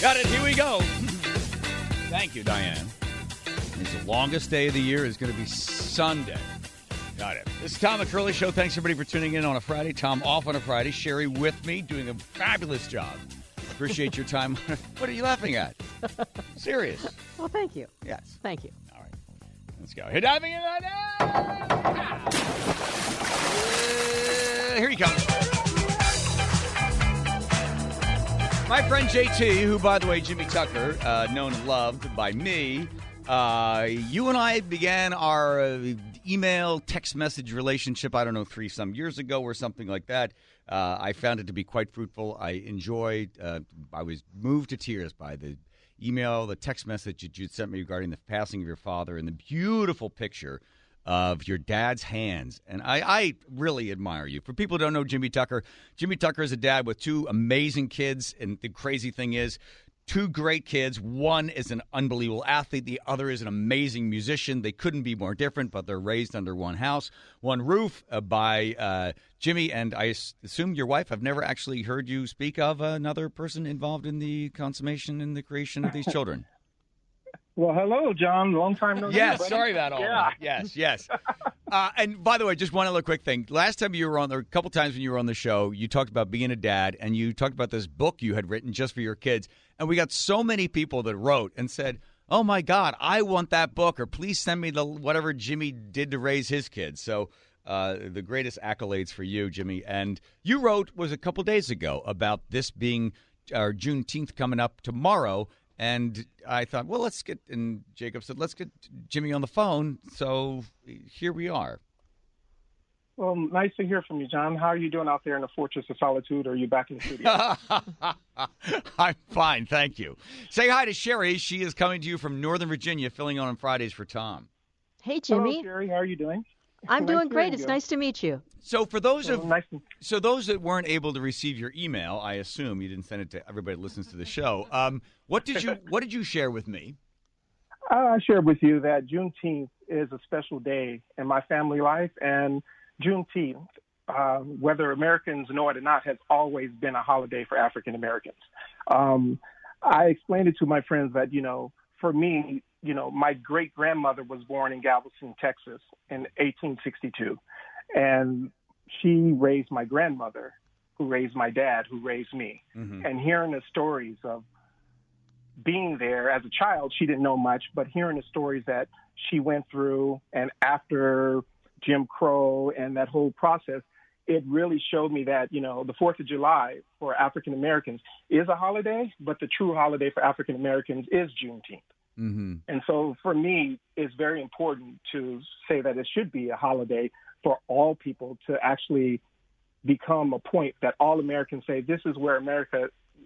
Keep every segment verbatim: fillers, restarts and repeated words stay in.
Got it. Here we go. Thank you, Diane. It's the longest day of the year is going to be Sunday. Got it. This is Tom McCurley Show. Thanks, everybody, for tuning in on a Friday. Tom off on a Friday. Sherry with me, doing a fabulous job. Appreciate your time. What are you laughing at? Serious. Well, thank you. Yes. Thank you. All right. Let's go. Hey, diving in right now. Uh, here he comes. My friend J T, who, by the way, Jimmy Tucker, uh, known and loved by me, uh, you and I began our uh, email, text message relationship, I don't know, three some years ago or something like that. Uh, I found it to be quite fruitful. I enjoyed, uh, I was moved to tears by the email, the text message that you sent me regarding the passing of your father and the beautiful picture of your dad's hands. And I, I really admire you. For people who don't know Jimmy Tucker, Jimmy Tucker is a dad with two amazing kids. And the crazy thing is, two great kids. One is an unbelievable athlete. The other is an amazing musician. They couldn't be more different, but they're raised under one house, one roof uh, by uh, Jimmy. And I assume your wife, I've never actually heard you speak of another person involved in the consummation and the creation of these children. Well, hello, John. Long time no see. Yes, buddy. sorry about all yeah. that. Yes, yes. Uh, and by the way, just one other quick thing. Last time you were on, or a couple times when you were on the show, you talked about being a dad, and you talked about this book you had written just for your kids. And we got so many people that wrote and said, oh, my God, I want that book, or please send me the whatever Jimmy did to raise his kids. So uh, the greatest accolades for you, Jimmy. And you wrote, was a couple days ago, about this being our Juneteenth coming up tomorrow. And I thought, well, let's get, and Jacob said, let's get Jimmy on the phone. So here we are. Well, nice to hear from you, John. How are you doing out there in the Fortress of Solitude, or are you back in the studio? I'm fine, thank you. Say hi to Sherry. She is coming to you from Northern Virginia, filling in on Fridays for Tom. Hey, Jimmy. Hello, Sherry. How are you doing? I'm nice doing great. It's you. nice to meet you. So for those Well, of nice to- so those that weren't able to receive your email, I assume you didn't send it to everybody that listens to the show. Um, what did you what did you share with me? Uh, I shared with you that Juneteenth is a special day in my family life, and Juneteenth, uh, whether Americans know it or not, has always been a holiday for African Americans. Um, I explained it to my friends that, you know, for me, you know, my great grandmother was born in Galveston, Texas in eighteen sixty-two. And she raised my grandmother, who raised my dad, who raised me. Mm-hmm. And hearing the stories of being there as a child, she didn't know much, but hearing the stories that she went through, and after Jim Crow and that whole process, it really showed me that, you know, the fourth of July for African Americans is a holiday, but the true holiday for African Americans is Juneteenth. Mm-hmm. And so for me, it's very important to say that it should be a holiday for all people, to actually become a point that all Americans say, this is where America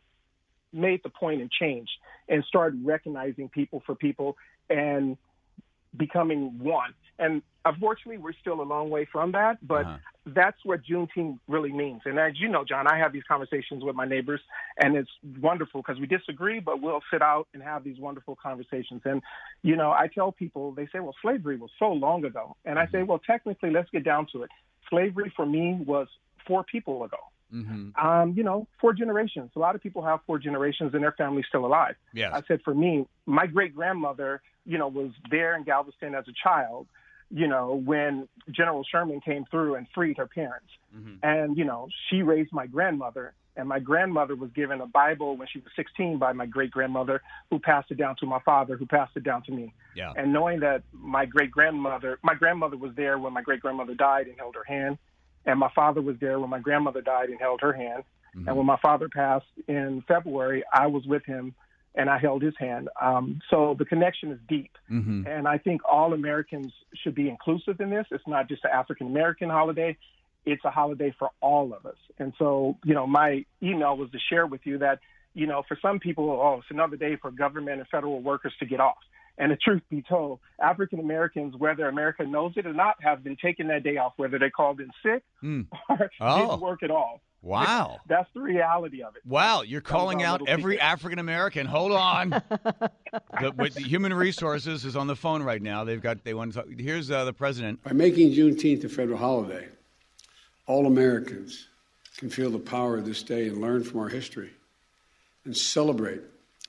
made the point and changed, and started recognizing people for people and becoming one. And unfortunately, we're still a long way from that, but uh-huh. that's what Juneteenth really means. And as you know, John, I have these conversations with my neighbors, and it's wonderful because we disagree, but we'll sit out and have these wonderful conversations. And, you know, I tell people, they say, well, slavery was so long ago. And I say, well, technically, let's get down to it. Slavery for me was four people ago. Mm-hmm. Um, you know, four generations. A lot of people have four generations and their family's still alive. Yes. I said, for me, my great-grandmother, you know, was there in Galveston as a child, you know, when General Sherman came through and freed her parents. Mm-hmm. And, you know, she raised my grandmother, and my grandmother was given a Bible when she was sixteen by my great-grandmother, who passed it down to my father, who passed it down to me. Yeah. And knowing that my great-grandmother, my grandmother was there when my great-grandmother died and held her hand, and my father was there when my grandmother died and held her hand. Mm-hmm. And when my father passed in February, I was with him and I held his hand. Um, so the connection is deep. Mm-hmm. And I think all Americans should be inclusive in this. It's not just an African-American holiday. It's a holiday for all of us. And so, you know, my email was to share with you that, you know, for some people, oh, it's another day for government and federal workers to get off. And the truth be told, African Americans, whether America knows it or not, have been taking that day off, whether they called in sick mm. or oh. didn't work at all. Wow. That's the reality of it. Wow. You're calling out every African American. Hold on. the, with the Human Resources is on the phone right now. They've got, they want to talk. Here's uh, the president. By making Juneteenth a federal holiday, all Americans can feel the power of this day and learn from our history and celebrate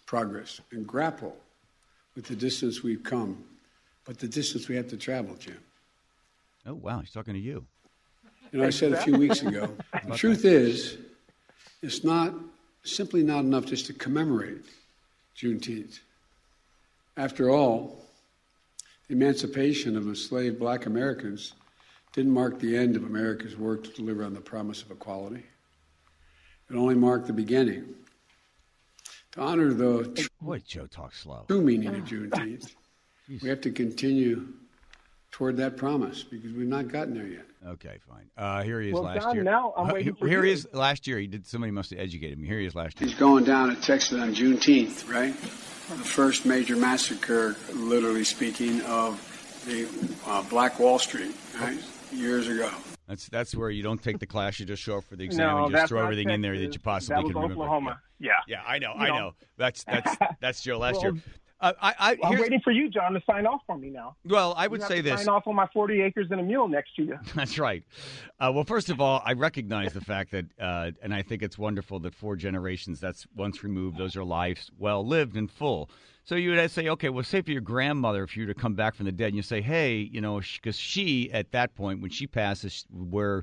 progress and grapple with the distance we've come, but the distance we have to travel, Jim. Oh, wow. He's talking to you. You know, I said a few weeks ago, the truth is, it's not simply not enough just to commemorate Juneteenth. After all, the emancipation of enslaved black Americans didn't mark the end of America's work to deliver on the promise of equality. It only marked the beginning. To honor the Boy, Joe talks slow. true meaning of Juneteenth, we have to continue toward that promise because we've not gotten there yet. Okay, fine. Uh, here he is Well, last John, year. now I'm Uh, waiting here for here he you. is last year. He did. Somebody must have educated me. Here he is last year. He's going down at Texas on Juneteenth, right? The first major massacre, literally speaking, of the uh, Black Wall Street, right? Years ago. That's that's where you don't take the class. You just show up for the exam No, and just that's throw not everything in there Texas. that you possibly That was can remember. Oklahoma. Yeah. Yeah, I know. You I know. know. That's that's that's Joe last Well, year. Uh, I, I, I'm here's- waiting for you, John, to sign off for me now. well, I would You have say to this. sign off on my forty acres and a mule next year. That's right. Uh, well, first of all, I recognize the fact that, uh, and I think it's wonderful that four generations, that's once removed, those are lives well lived and full. So you would say, okay, well, say for your grandmother, if you were to come back from the dead, and you say, hey, you know, because she, at that point, when she passes, where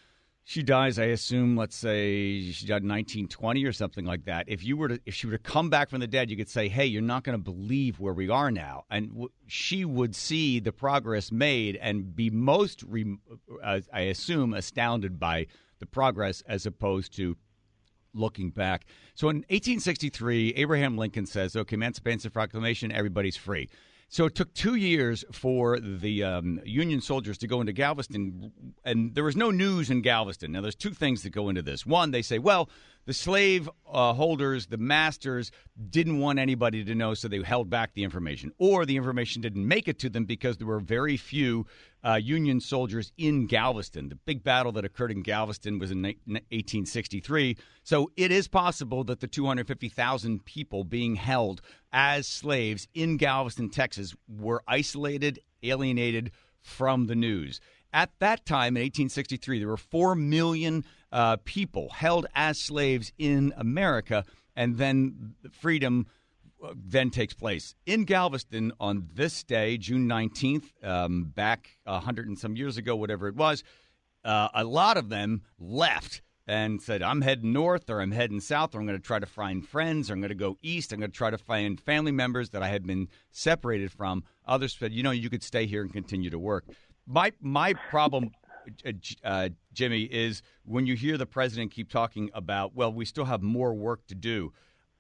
she dies, I assume, let's say she died in nineteen twenty or something like that. If you were to, if she were to come back from the dead, you could say, hey, you're not going to believe where we are now. And w- she would see the progress made and be most, re- uh, I assume, astounded by the progress as opposed to looking back. So in eighteen sixty-three, Abraham Lincoln says, okay, Emancipation Proclamation, everybody's free. So it took two years for the um, Union soldiers to go into Galveston, and there was no news in Galveston. Now, there's two things that go into this. One, they say, well, the slave uh, holders, the masters, didn't want anybody to know, so they held back the information. Or the information didn't make it to them because there were very few uh, Union soldiers in Galveston. The big battle that occurred in Galveston was in eighteen sixty-three. So it is possible that the two hundred fifty thousand people being held as slaves in Galveston, Texas, were isolated, alienated from the news. At that time, in eighteen sixty-three, there were four million uh, people held as slaves in America, and then freedom uh, then takes place. In Galveston, on this day, June nineteenth, um, back a hundred and some years ago, whatever it was, uh, a lot of them left and said, I'm heading north or I'm heading south, or I'm going to try to find friends, or I'm going to go east. I'm going to try to find family members that I had been separated from. Others said, you know, you could stay here and continue to work. My my problem, uh, uh, Jimmy, is when you hear the president keep talking about, well, we still have more work to do.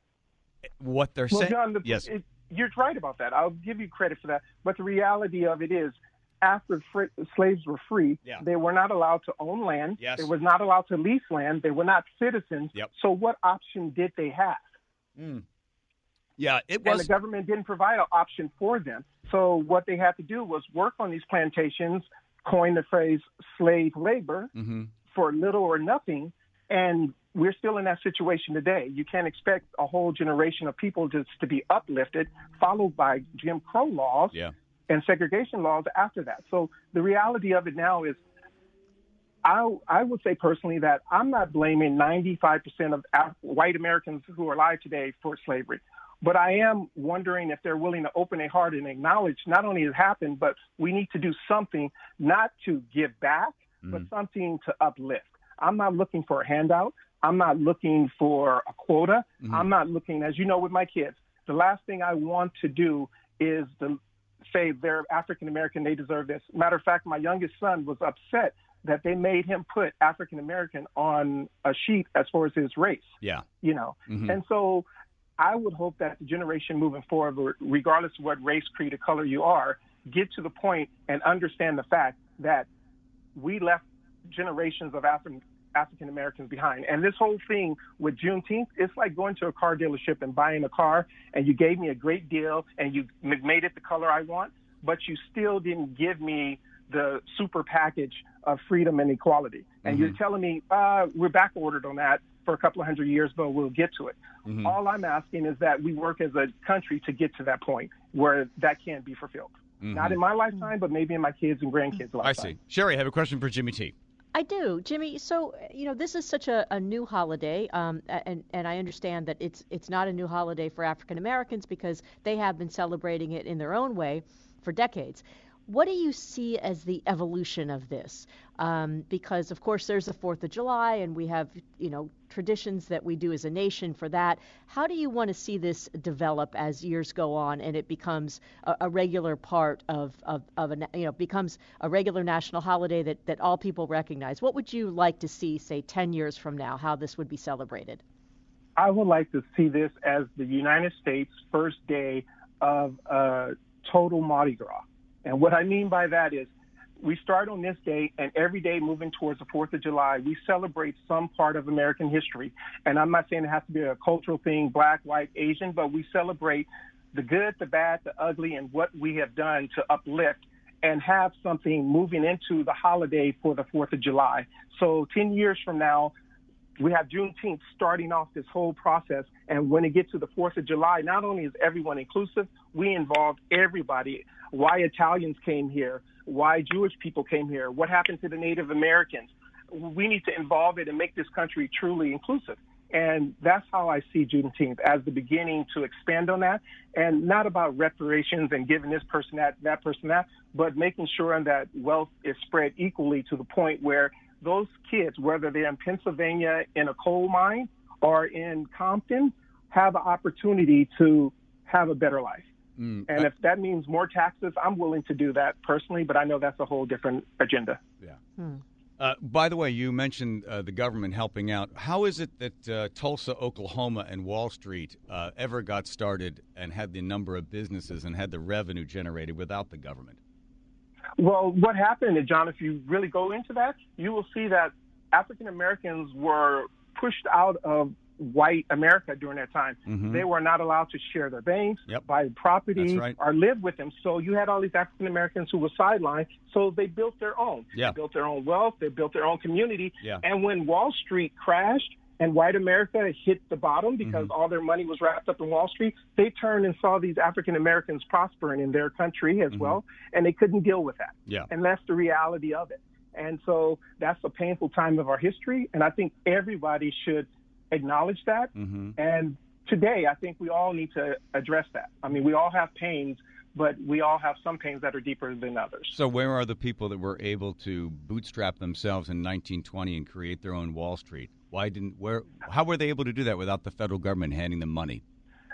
What they're Well, saying, John, the, yes, it, you're right about that. I'll give you credit for that. But the reality of it is, after fr- slaves were free, Yeah. they were not allowed to own land. Yes. They were not allowed to lease land. They were not citizens. Yep. So what option did they have? mm. yeah, it And was. the government didn't provide an option for them. So what they had to do was work on these plantations, coin the phrase slave labor Mhm. for little or nothing. And we're still in that situation today. You can't expect a whole generation of people just to be uplifted, followed by Jim Crow laws Yeah. and segregation laws after that. So the reality of it now is, I, I would say personally that I'm not blaming ninety-five percent of Af- white Americans who are alive today for slavery. But I am wondering if they're willing to open their heart and acknowledge not only it happened, but we need to do something not to give back, Mm-hmm. but something to uplift. I'm not looking for a handout. I'm not looking for a quota. Mm-hmm. I'm not looking, as you know, with my kids, the last thing I want to do is to say they're African American, they deserve this. Matter of fact, my youngest son was upset that they made him put African American on a sheet as far as his race. Yeah. You know, Mhm. and so I would hope that the generation moving forward, regardless of what race, creed, or color you are, get to the point and understand the fact that we left generations of African African Americans behind. And this whole thing with Juneteenth, it's like going to a car dealership and buying a car, and you gave me a great deal and you m- made it the color I want, but you still didn't give me the super package of freedom and equality. And Mm-hmm. you're telling me, uh, we're back ordered on that for a couple of hundred years, but we'll get to it. Mm-hmm. All I'm asking is that we work as a country to get to that point where that can be fulfilled. Mm-hmm. Not in my lifetime, but maybe in my kids and grandkids' I lifetime. see. Sherry, I have a question for Jimmy T. I do, Jimmy. So, you know, this is such a, a new holiday, um, and and I understand that it's it's not a new holiday for African Americans because they have been celebrating it in their own way for decades. What do you see as the evolution of this? Um, because of course there's the Fourth of July, and we have, you know, traditions that we do as a nation for that. How do you want to see this develop as years go on and it becomes a, a regular part of, of, of a, you know, becomes a regular national holiday that, that all people recognize? What would you like to see, say, ten years from now, how this would be celebrated? I would like to see this as the United States' first day of uh, total Mardi Gras. And what I mean by that is we start on this day, and every day moving towards the fourth of July, we celebrate some part of American history. And I'm not saying it has to be a cultural thing, black, white, Asian, but we celebrate the good, the bad, the ugly, and what we have done to uplift and have something moving into the holiday for the fourth of July. So ten years from now, we have Juneteenth starting off this whole process. And when it gets to the fourth of July, not only is everyone inclusive, we involved everybody. Why Italians came here, why Jewish people came here, what happened to the Native Americans. We need to involve it and make this country truly inclusive. And that's how I see Juneteenth, as the beginning to expand on that, and not about reparations and giving this person that, that person that, but making sure that wealth is spread equally to the point where those kids, whether they're in Pennsylvania in a coal mine or in Compton, have an opportunity to have a better life. Mm, and I, if that means more taxes, I'm willing to do that personally, but I know that's a whole different agenda. Yeah. Hmm. Uh, by the way, you mentioned uh, the government helping out. How is it that uh, Tulsa, Oklahoma, and Wall Street uh, ever got started and had the number of businesses and had the revenue generated without the government? Well, what happened, John, if you really go into that, you will see that African Americans were pushed out of white America during that time. Mm-hmm. They were not allowed to share their banks, yep. buy property, right. or live with them. So you had all these African Americans who were sidelined, so they built their own. Yeah. They built their own wealth, they built their own community. Yeah. And when Wall Street crashed and white America hit the bottom because mm-hmm. all their money was wrapped up in Wall Street, they turned and saw these African Americans prospering in their country as mm-hmm. well, and they couldn't deal with that. Yeah. And that's the reality of it. And so that's a painful time of our history, and I think everybody should acknowledge that. Mm-hmm. And today, I think we all need to address that. I mean, we all have pains, but we all have some pains that are deeper than others. So where are the people that were able to bootstrap themselves in nineteen twenty and create their own Wall Street? Why didn't, where, how were they able to do that without the federal government handing them money?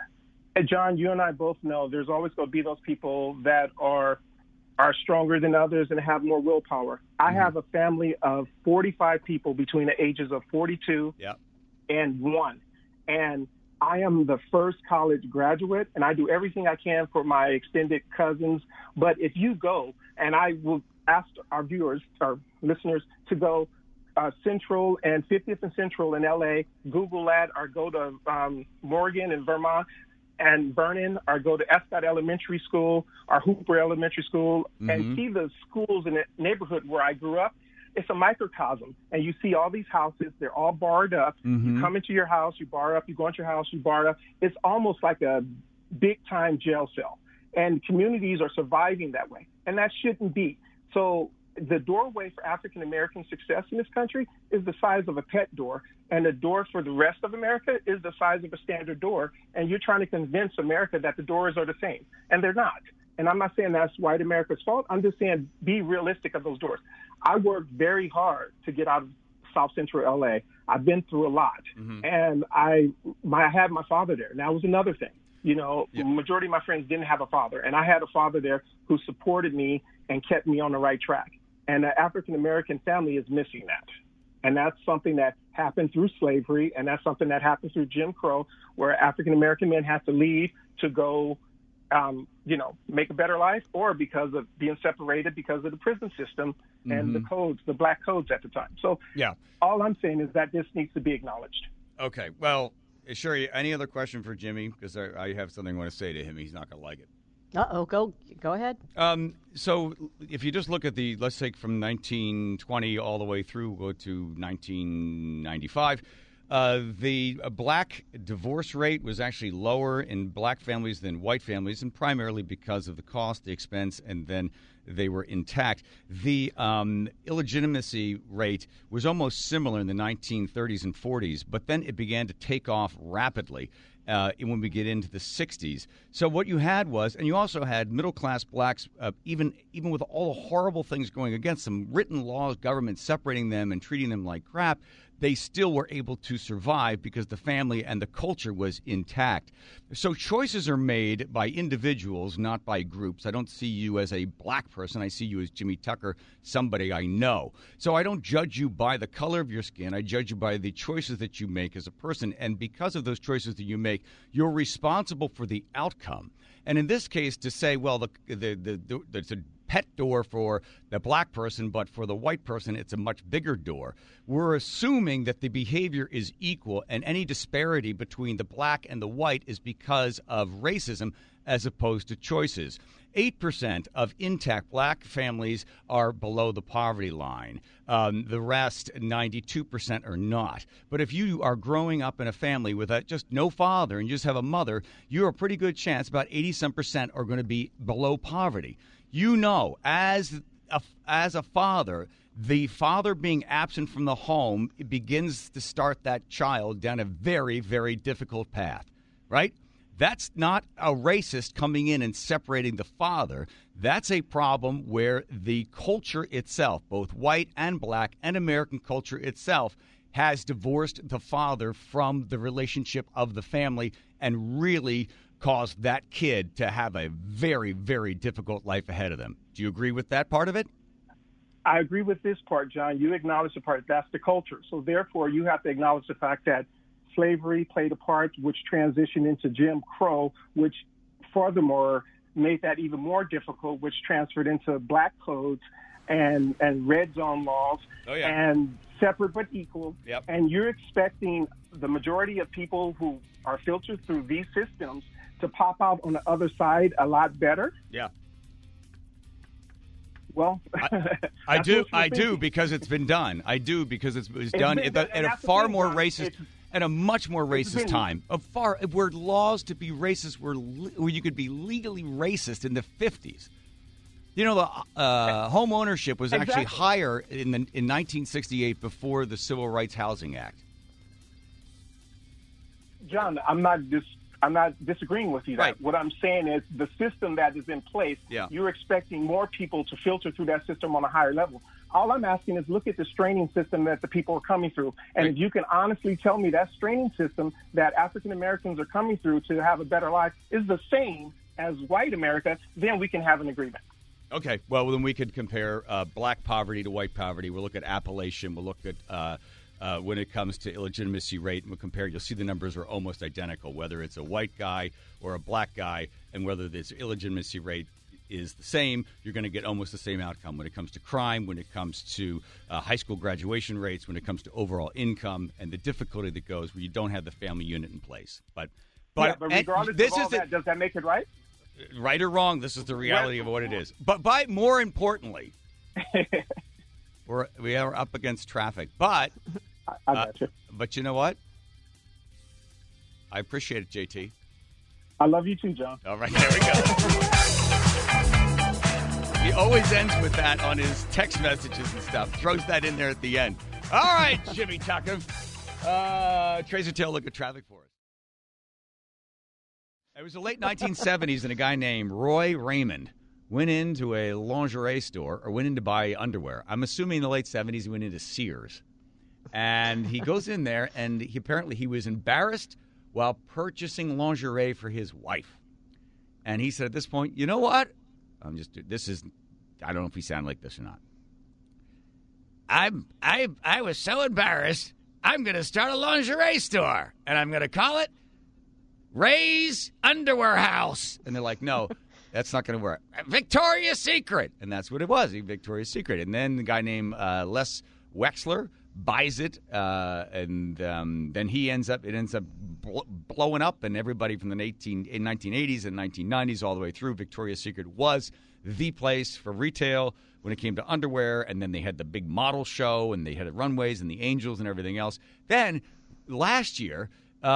And John, you and I both know there's always going to be those people that are are stronger than others and have more willpower. Mm-hmm. I have a family of forty-five people between the ages of forty-two yep. and one. And I am the first college graduate, and I do everything I can for my extended cousins. But if you go, and I will ask our viewers, our listeners, to go uh, Central and fiftieth and Central in L A, Google that, or go to um, Morgan in Vermont and Vernon, or go to Escott Elementary School or Hooper Elementary School, mm-hmm. and see the schools in the neighborhood where I grew up. It's a microcosm, and you see all these houses. They're all barred up. Mm-hmm. You come into your house, you bar up. You go into your house, you bar up. It's almost like a big-time jail cell, and communities are surviving that way, and that shouldn't be. So the doorway for African-American success in this country is the size of a pet door, and the door for the rest of America is the size of a standard door, and you're trying to convince America that the doors are the same, and they're not. And I'm not saying that's white America's fault. I'm just saying be realistic of those doors. I worked very hard to get out of South Central L A. I've been through a lot, mm-hmm. and I my, I had my father there, and that was another thing. You know, yeah. the majority of my friends didn't have a father, and I had a father there who supported me and kept me on the right track. And the African-American family is missing that. And that's something that happened through slavery, and that's something that happened through Jim Crow, where African-American men had to leave to go, um, you know, make a better life, or because of being separated because of the prison system mm-hmm. and the codes, the black codes at the time. So yeah. all I'm saying is that this needs to be acknowledged. Okay. Well, Sherry, any other question for Jimmy? Because I, I have something I want to say to him. He's not going to like it. Uh-oh, go go ahead. Um, so if you just look at the, let's take from nineteen twenty all the way through, go to nineteen ninety-five, Uh, the uh, black divorce rate was actually lower in black families than white families, and primarily because of the cost, the expense, and then they were intact. The um, illegitimacy rate was almost similar in the nineteen thirties and forties, but then it began to take off rapidly uh, when we get into the sixties. So what you had was, and you also had middle-class blacks, uh, even even with all the horrible things going against them, written laws, government separating them and treating them like crap, they still were able to survive because the family and the culture was intact. So choices are made by individuals, not by groups. I don't see you as a black person. I see you as Jimmy Tucker, somebody I know. So I don't judge you by the color of your skin. I judge you by the choices that you make as a person. And because of those choices that you make, you're responsible for the outcome. And in this case, to say, well, the the the, the it's a pet door for the black person, but for the white person, it's a much bigger door. We're assuming that the behavior is equal, and any disparity between the black and the white is because of racism as opposed to choices. eight percent of intact black families are below the poverty line. Um, the rest, ninety-two percent, are not. But if you are growing up in a family with a, just no father and you just have a mother, you're a pretty good chance, about eighty-some percent, are going to be below poverty. You know, as a, as a father, the father being absent from the home, it begins to start that child down a very, very difficult path, right? That's not a racist coming in and separating the father. That's a problem where the culture itself, both white and black, and American culture itself, has divorced the father from the relationship of the family and really caused that kid to have a very, very difficult life ahead of them. Do you agree with that part of it? I agree with this part, John. You acknowledge the part. That's the culture. So therefore, you have to acknowledge the fact that slavery played a part, which transitioned into Jim Crow, which furthermore made that even more difficult, which transferred into black codes and, and red zone laws oh, yeah. and separate but equal. Yep. And you're expecting the majority of people who are filtered through these systems to pop out on the other side a lot better. Yeah. Well, I, I do, I do, because it's been done. I do because it's, it's done at, the, at a far more racist, at a much more racist time. A far where laws to be racist were where you could be legally racist in the fifties. You know, the uh, home ownership was actually exactly. higher in the, in nineteen sixty-eight before the Civil Rights Housing Act. John, I'm not dis- I'm not disagreeing with you. That. Right. What I'm saying is the system that is in place, yeah. you're expecting more people to filter through that system on a higher level. All I'm asking is look at the straining system that the people are coming through. And right. if you can honestly tell me that straining system that African Americans are coming through to have a better life is the same as white America, then we can have an agreement. Okay. Well, then we could compare uh, black poverty to white poverty. We'll look at Appalachian. We'll look at uh, uh, when it comes to illegitimacy rate, and we'll compare. You'll see the numbers are almost identical, whether it's a white guy or a black guy, and whether this illegitimacy rate is the same, you're going to get almost the same outcome when it comes to crime, when it comes to uh, high school graduation rates, when it comes to overall income, and the difficulty that goes where you don't have the family unit in place. But, but, yeah, but regardless this of all is that, the, does that make it right? Right or wrong, this is the reality of what it is. But by more importantly, we're we are up against traffic. But I, I got uh, you. But you know what? I appreciate it, J T. I love you too, John. All right, there we go. He always ends with that on his text messages and stuff. Throws that in there at the end. All right, Jimmy Tucker. Uh, Tracer Tail, look at traffic for us. It was the late nineteen seventies, and a guy named Roy Raymond went into a lingerie store, or went in to buy underwear. I'm assuming in the late seventies he went into Sears. And he goes in there, and he apparently he was embarrassed while purchasing lingerie for his wife. And he said at this point, you know what? I'm just, this is, I don't know if he sounded like this or not. I'm, I, I was so embarrassed, I'm going to start a lingerie store, and I'm going to call it Ray's Underwear House. And they're like, no, that's not going to work. Victoria's Secret. And that's what it was, Victoria's Secret. And then the guy named uh, Les Wexler buys it, uh, and um, then he ends up, it ends up bl- blowing up, and everybody from the eighteen, nineteen eighties and nineteen nineties all the way through, Victoria's Secret was the place for retail when it came to underwear, and then they had the big model show, and they had the runways and the angels and everything else. Then last year,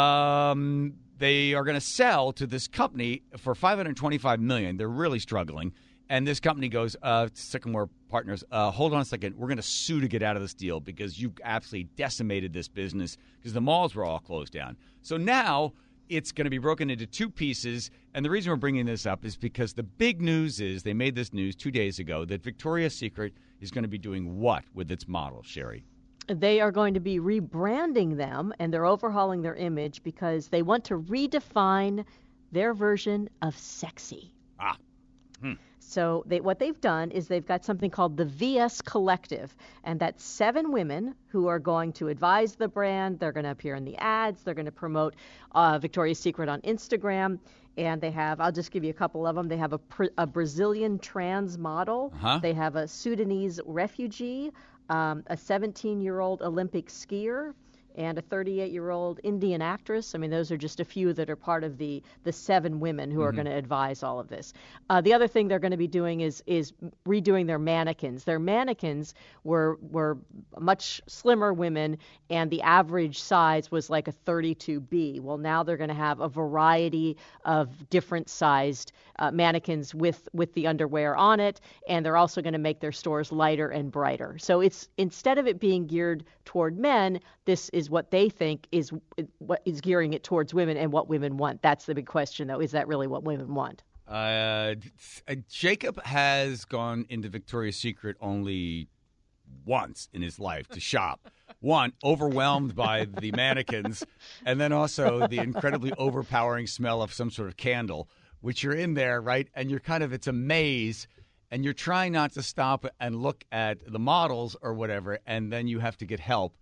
um, they are going to sell to this company for five hundred twenty-five million dollars. They're really struggling. And this company goes, uh, Sycamore Partners, uh, hold on a second. We're going to sue to get out of this deal because you absolutely decimated this business because the malls were all closed down. So now it's going to be broken into two pieces. And the reason we're bringing this up is because the big news is they made this news two days ago that Victoria's Secret is going to be doing what with its models, Sherry? They are going to be rebranding them, and they're overhauling their image because they want to redefine their version of sexy. Ah. Hmm. So they, what they've done is they've got something called the V S Collective, and that's seven women who are going to advise the brand. They're going to appear in the ads. They're going to promote uh, Victoria's Secret on Instagram. And they have, I'll just give you a couple of them. They have a, a Brazilian trans model. Uh-huh. They have a Sudanese refugee, um, a seventeen-year-old Olympic skier, and a thirty-eight-year-old Indian actress. I mean, those are just a few that are part of the the seven women who mm-hmm. are going to advise all of this. Uh, the other thing they're going to be doing is is redoing their mannequins. Their mannequins were were much slimmer women, and the average size was like a thirty-two B. Well, now they're going to have a variety of different sized uh, mannequins with with the underwear on it, and they're also going to make their stores lighter and brighter. So it's instead of it being geared toward men, this is what they think is what is gearing it towards women and what women want. That's the big question, though. Is that really what women want? Uh, Jacob has gone into Victoria's Secret only once in his life to shop. One, overwhelmed by the mannequins, and then also the incredibly overpowering smell of some sort of candle, which you're in there, right? And you're kind of, it's a maze, and you're trying not to stop and look at the models or whatever, and then you have to get help.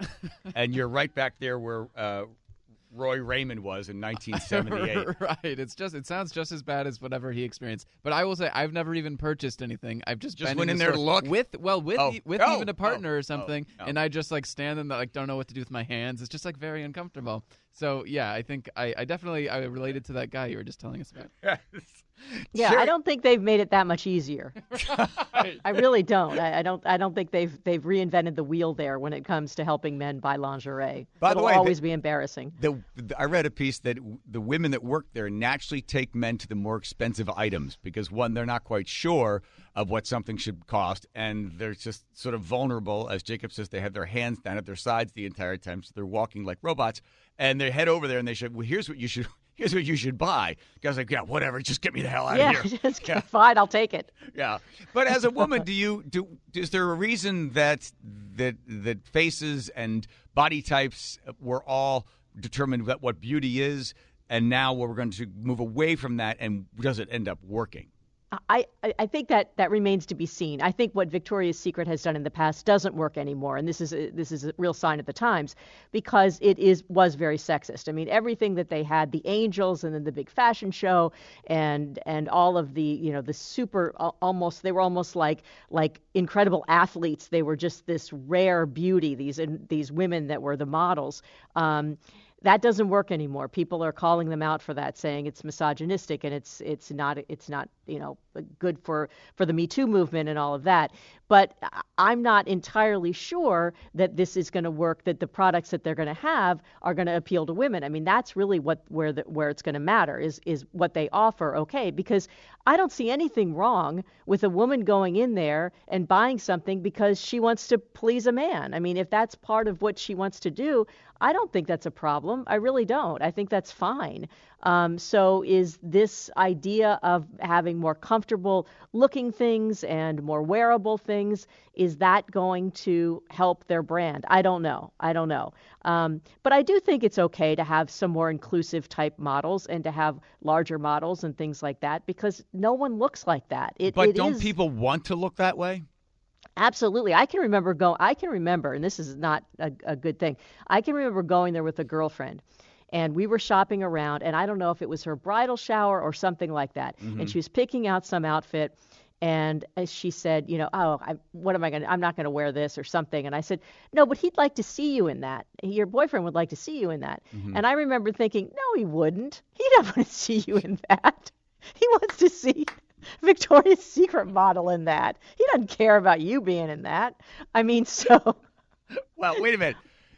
And you're right back there where uh, Roy Raymond was in nineteen seventy-eight. Right. It's just it sounds just as bad as whatever he experienced. But I will say I've never even purchased anything. I've just, just been went in, in the there to store look with well with oh. e- with oh. even a partner oh. or something, oh. Oh. and I just like stand and like don't know what to do with my hands. It's just like very uncomfortable. So yeah, I think I, I definitely I related to that guy you were just telling us about. Yes. Yeah, Sure. I don't think they've made it that much easier. Right. I really don't. I, I don't. I don't think they've they've reinvented the wheel there when it comes to helping men buy lingerie. By It'll the way, always the, be embarrassing. The, the, I read a piece that the women that work there naturally take men to the more expensive items because, one, they're not quite sure of what something should cost, and they're just sort of vulnerable. As Jacob says, they have their hands down at their sides the entire time, so they're walking like robots. And they head over there and they say, well, here's what you should here's what you should buy. The guy's like, yeah, whatever, just get me the hell out yeah, of here. just Yeah. fine, I'll take it. Yeah. But as a woman, do you do is there a reason that that that faces and body types were all determined what, what beauty is, and now we're going to move away from that, and does it end up working? I, I think that, that remains to be seen. I think what Victoria's Secret has done in the past doesn't work anymore, and this is a, this is a real sign of the times because it is was very sexist. I mean, everything that they had, the angels and then the big fashion show and and all of the, you know, the super almost they were almost like like incredible athletes. They were just this rare beauty, these these women that were the models. Um, That doesn't work anymore. People are calling them out for that, saying it's misogynistic and it's it's not it's not you know good for for the Me Too movement and all of that. But I'm not entirely sure that this is going to work. That the products that they're going to have are going to appeal to women. I mean, that's really what where the, where it's going to matter is is what they offer. Okay, because I don't see anything wrong with a woman going in there and buying something because she wants to please a man. I mean, if that's part of what she wants to do, I don't think that's a problem. I really don't. I think that's fine. Um, so is this idea of having more comfortable looking things and more wearable things, is that going to help their brand? I don't know. I don't know. Um, but I do think it's okay to have some more inclusive type models and to have larger models and things like that because no one looks like that. It, but it don't is... people want to look that way? Absolutely. I can remember go. I can remember, and this is not a, a good thing. I can remember going there with a girlfriend, and we were shopping around, and I don't know if it was her bridal shower or something like that. Mm-hmm. And she was picking out some outfit, and she said, you know, oh, I, what am I going to, I'm not going to wear this or something. And I said, no, but he'd like to see you in that. Your boyfriend would like to see you in that. Mm-hmm. And I remember thinking, no, he wouldn't. He doesn't want to see you in that. He wants to see Victoria's Secret model in that. He doesn't care about you being in that. I mean, so. Well, wait a minute.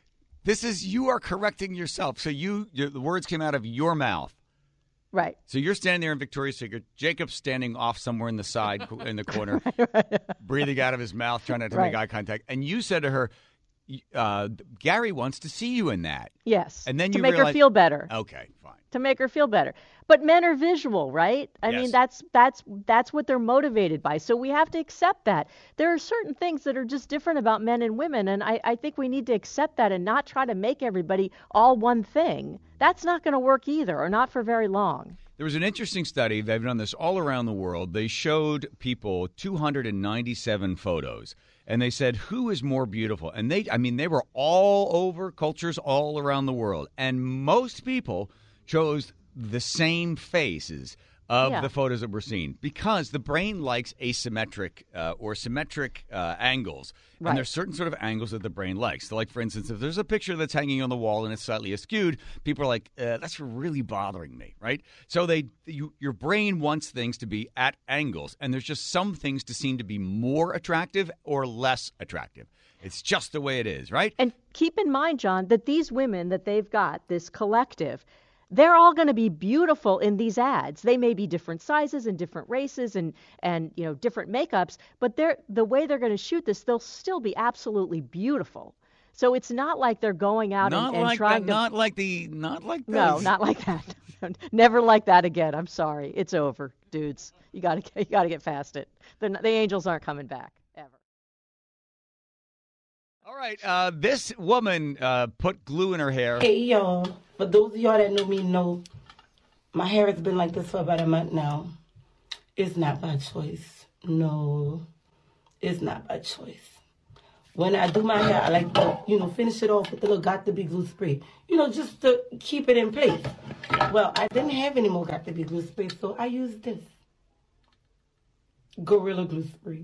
This is you are correcting yourself. So you, you the words came out of your mouth. Right. So you're standing there in Victoria's Secret. Jacob's standing off somewhere in the side, in the corner, right, right. breathing out of his mouth, trying not to Right. make eye contact. And you said to her, uh, Gary wants to see you in that. Yes. And then to you make realize, her feel better. Okay, fine. To make her feel better. But men are visual, right? I Yes. mean, that's that's that's what they're motivated by. So we have to accept that. There are certain things that are just different about men and women, and I, I think we need to accept that and not try to make everybody all one thing. That's not going to work either, or not for very long. There was an interesting study. They've done this all around the world. They showed people two hundred ninety-seven photos, and they said, who is more beautiful? And they, I mean, they were all over cultures all around the world. And most people chose the same faces of Yeah. the photos that we're seeing because the brain likes asymmetric uh, or symmetric uh, angles. Right. And there's certain sort of angles that the brain likes. So like, for instance, if there's a picture that's hanging on the wall and it's slightly askewed, people are like, uh, that's really bothering me, right? So they, you, your brain wants things to be at angles, and there's just some things to seem to be more attractive or less attractive. It's just the way it is, right? And keep in mind, John, that these women that they've got, this collective, they're all going to be beautiful in these ads. They may be different sizes and different races and, and you know, different makeups, but they're the way they're going to shoot this, they'll still be absolutely beautiful. So it's not like they're going out Not and, and like trying that, to not like the, not like No, those. not like that. Never like that again. I'm sorry. It's over, dudes. You got to you got to get past it. They're not, the angels aren't coming back ever. All right, uh, this woman uh, put glue in her hair. Hey, y'all. For those of y'all that know me know, my hair has been like this for about a month now. It's not by choice. No, it's not by choice. When I do my hair, I like to, you know, finish it off with the little Got to Be glue spray. You know, just to keep it in place. Well, I didn't have any more Got to Be glue spray, so I used this. Gorilla Glue spray.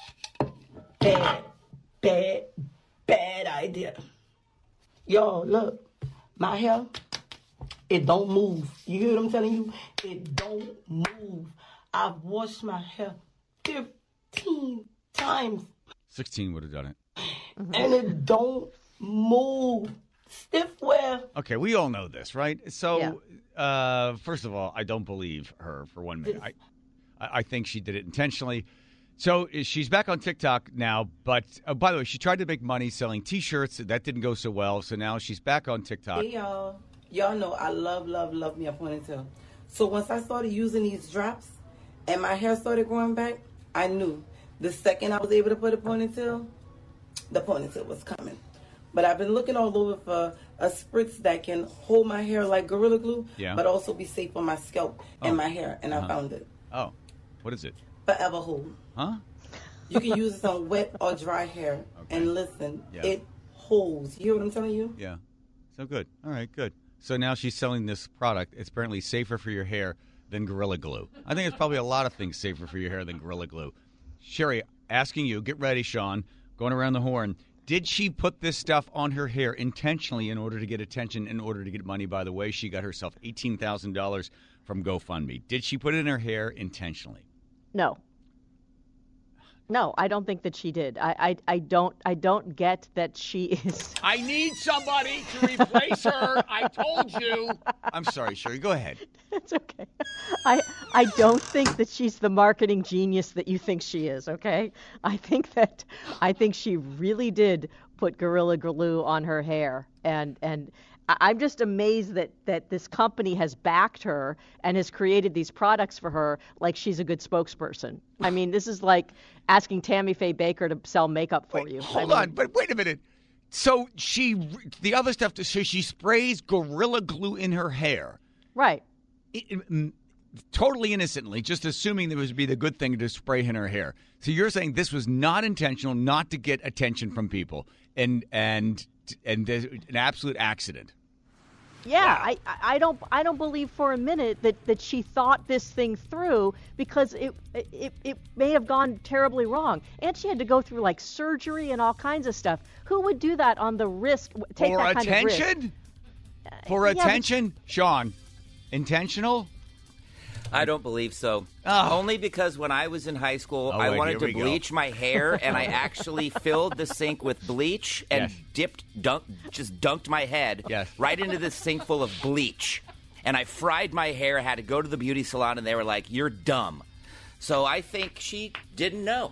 Bad, bad, bad idea. Y'all, look. My hair, it don't move. You hear what I'm telling you? It don't move. I've washed my hair fifteen times. sixteen would have done it. And it don't move. Stiff wear. Okay, we all know this, right? So, Yeah. uh, first of all, I don't believe her for one minute. I, I think she did it intentionally. So she's back on TikTok now, but uh, by the way, she tried to make money selling T-shirts. That didn't go so well, so now she's back on TikTok. Hey, y'all. Y'all know I love, love, love me a ponytail. So once I started using these drops and my hair started growing back, I knew the second I was able to put a ponytail, the ponytail was coming. But I've been looking all over for a spritz that can hold my hair like Gorilla Glue, Yeah. but also be safe on my scalp Oh. and my hair, and Uh-huh. I found it. Oh, what is it? Forever Hold. Huh? You can use this on wet or dry hair. Okay. And listen, Yeah. it holds. You hear what I'm telling you? Yeah. So good. All right, good. So now she's selling this product. It's apparently safer for your hair than Gorilla Glue. I think it's probably a lot of things safer for your hair than Gorilla Glue. Sherry, asking you, get ready, Sean, going around the horn. Did she put this stuff on her hair intentionally in order to get attention, in order to get money? By the way, she got herself eighteen thousand dollars from GoFundMe. Did she put it in her hair intentionally? No. No, I don't think that she did. I, I, I don't I don't get that she is. I need somebody to replace her. I told you. I'm sorry, Sherry. Go ahead. It's okay. I I don't think that she's the marketing genius that you think she is, okay? I think that I think she really did put Gorilla Glue on her hair, and and I- I'm just amazed that that this company has backed her and has created these products for her like she's a good spokesperson. I mean, this is like asking Tammy Faye Baker to sell makeup for Wait, you. Hold I mean, on, but wait a minute. So she, the other stuff, to say she sprays Gorilla Glue in her hair. Right. It, it, mm, totally innocently, just assuming that it would be the good thing to spray in her hair. So you're saying this was not intentional, not to get attention from people, and and and there's an absolute accident. Yeah, Wow. I, I I don't I don't believe for a minute that, that she thought this thing through, because it, it it may have gone terribly wrong, and she had to go through like surgery and all kinds of stuff. Who would do that on the risk? Take For that kind attention? of risk? For yeah, but- attention, Sean, intentional. I don't believe so. Oh. Only because when I was in high school, Oh, I wait, wanted here to we go. bleach my hair, and I actually filled the sink with bleach and Yes. dipped, dunk, just dunked my head Yes. right into this sink full of bleach. And I fried my hair, had to go to the beauty salon, and they were like, "You're dumb." So I think she didn't know.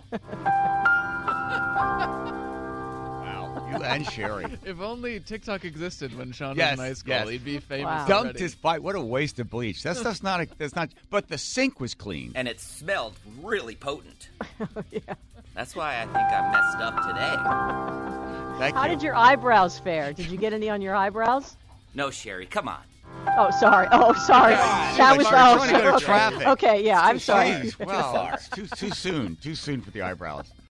Wow, you and Sherry. If only TikTok existed when Sean Yes, was in high school, yes. he'd be famous. Wow. Dunked already. his bite. What a waste of bleach. That stuff's not. A, that's not. But the sink was clean. And it smelled really potent. Yeah. That's why I think I'm messed up today. Thank How you. did your eyebrows fare? Did you get any on your eyebrows? No, Sherry, come on. Oh, sorry. Oh, sorry. God. That Like was you were oh, trying to go to okay. traffic. Okay, yeah, I'm sorry. Jeez, well, it's too too soon. Too soon for the eyebrows.